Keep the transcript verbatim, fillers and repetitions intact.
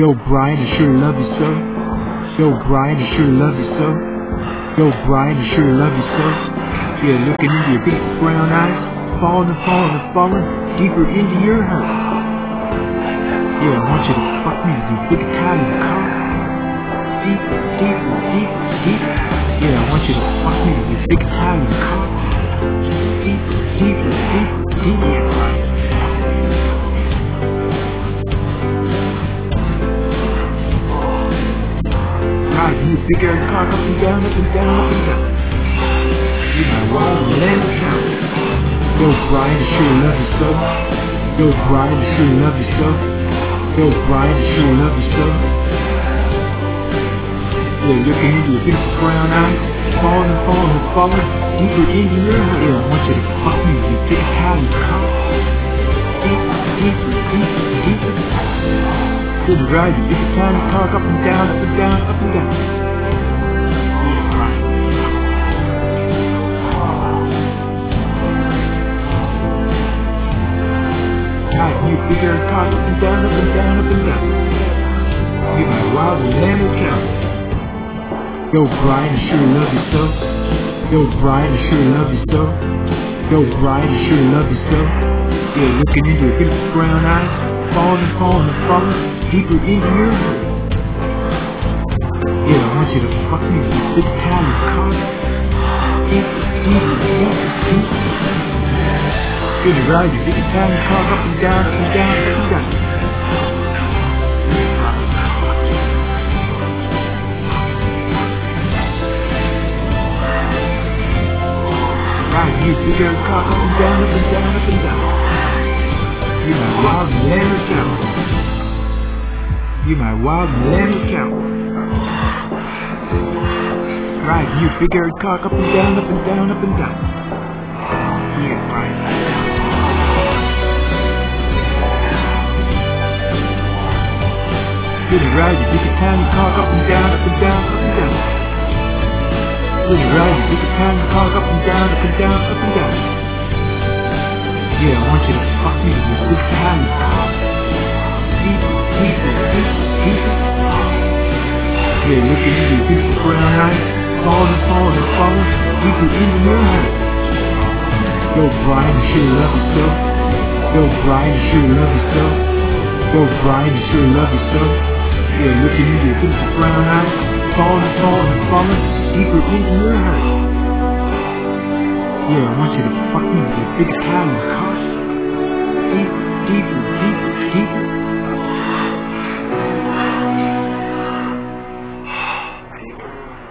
Yo, Brian, I sure love you so. Yo, Brian, I sure love you so. Yo, Brian, I sure love you so. Yeah, looking into your big brown eyes, falling and falling and falling deeper into your heart. Yeah, I want you to fuck me with your big Italian cock. Deep, deeper, deep, deep. Yeah, I want you to fuck me with your big Italian cock. Deep, deeper, deeper, deeper. God, you big air cock up and down, up and down, up and down. You my wild land count. Yo, Brian, I sure love you so. Yo, Brian, I sure love you so. Yo, Brian, I sure love you so. Yeah, looking into your big brown eyes, falling and falling and falling deeper into your heart. Yeah, I want you to fuck me with your big Italian cock. Deeper, deeper, deeper, deeper. Good ride your big Italian cock up and down, up and down, up and down. You big air cock up and down, up and down, up and down. You my wild lamb count. Yo, Brian, I sure love you so. Yo, Brian, I sure love you so. Yo, Brian, I sure love you so. Yeah, looking into your big brown eyes, falling and falling and falling deeper into your heart. Yeah, I want you to fuck me with your big Italian cock. Deeper, deeper, deeper, deeper. Good to ride your big Italian cock up and down, up and down, up and down. Ride your big air cock up and down, up and down, up and down. You my wild millennial count. You my wild millennial count. Ride your big air cock up and down, up and down, up and down. Yeah, right. Good to ride your big Italian cock up and down, up and down, up and down. Good to ride your big Italian cock up and down, up and down, up and down. Yeah, I want you to fuck me with your big Italian cock. Deeper, deeper, deeper, deeper. Yeah, looking into your big brown eyes, falling and falling and falling deeper into your heart. Yo, Brian, I sure love you so. Yo, Brian, I sure love you so. Yo, Brian, I sure love you so. Yeah, looking into your big brown eyes, falling and falling and falling deeper into your heart. Yeah, I want you to fuck me with your big Italian cock. Deep, deeper,